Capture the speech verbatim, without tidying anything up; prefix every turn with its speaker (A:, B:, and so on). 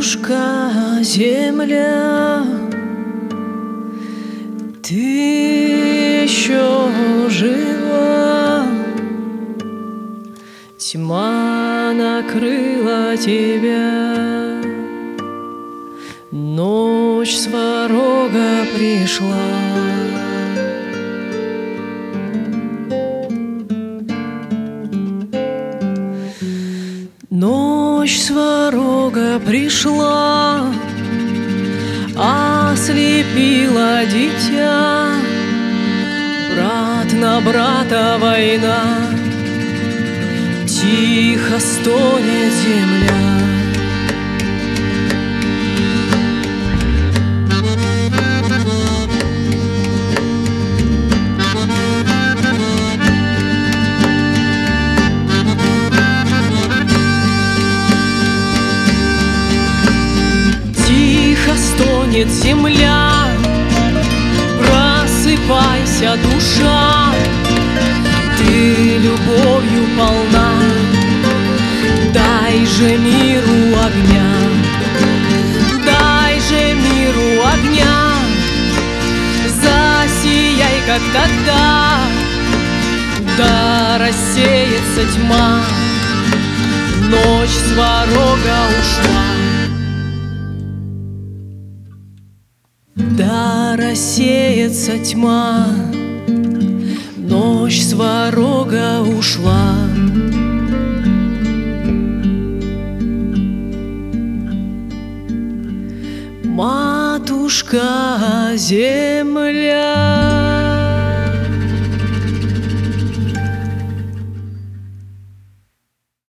A: Матушка земля, ты еще жива? Тьма накрыла тебя, ночь сварога пришла. Ночь сварога пришла, ослепила дитя. Брат на брата война, тихо стонет земля. Стонет земля, просыпайся, душа, ты любовью полна, дай же миру огня, дай же миру огня, засияй, как тогда, да рассеется тьма, ночь сварога ушла. Да рассеется тьма, ночь сварога ушла. Матушка земля,